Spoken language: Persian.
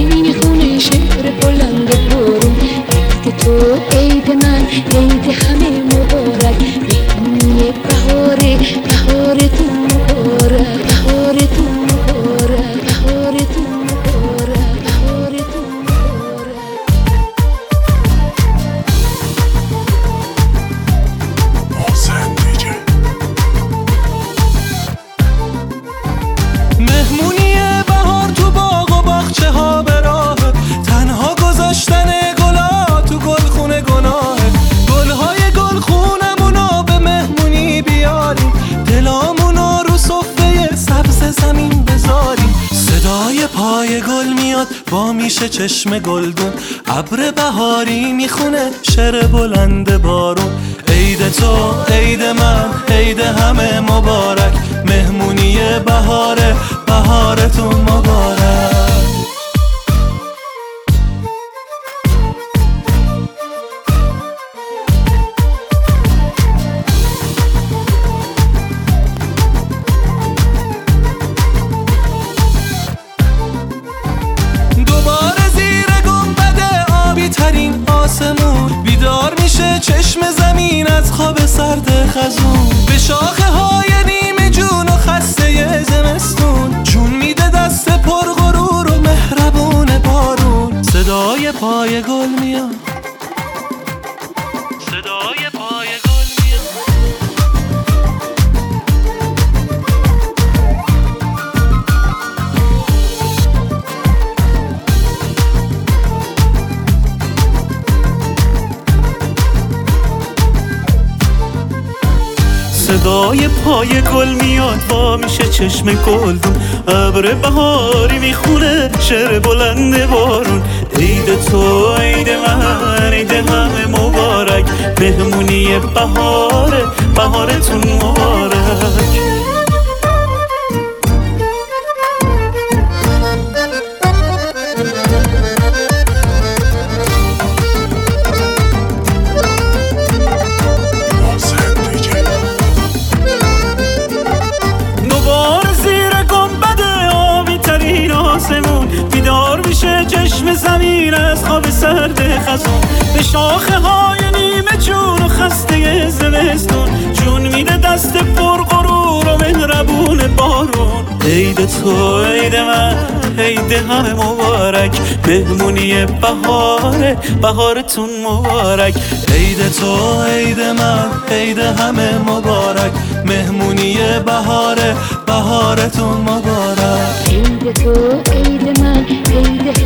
میخونه شعر بلند بارون. عید تو عید من عید همه مبارک. مهمونی بهاره بهار تو مبارک. بهار تو مبارک. بهار تو مبارک. بهار تو مبارک. مهمونی بهار تو باغ و باغچه ها به راه، تنها گذاشتن گلا تو گلخونه گناهه. گلهای گلخونمونو به مهمونی بیاریم، دلامونو رو صفحه سبز زمین بذاریم. صدای پای گل میاد با میشه چشم گلدون، ابر بهاری میخونه شعر بلند بارون. عید تو عید من عید همه مبارک. مهمونی بهاره بهارتون مبارک. دوباره زیر گنبد آبی ترین آسمون، بیدار میشه چشم زمین از خواب سرد خزون. به شاخه های نیمه جون و خسته زمستون، جون میده دست پر غرور و مهربون بارون. صدای پای گل میاد، صدای پای گل میاد. صدای پای گل میاد وا میشه چشم گلدون، ابر بهاری میخونه شعر بلند بارون. عید تو عید من عید همه مبارک. مهمونی بهاره بهارتون مبارک. بیدار میشه چشم زمین از خواب سرد خزون. به شاخه های نیمه جون و خسته زمستون، جون میده دست پر غرور و مهربون بارون. عید تو عید من عید همه مبارک. مهمونی بهاره بهارتون مبارک. عید تو عید من عید همه مبارک. مهمونی بهاره بهارتون مبارک. عید تو عید من عید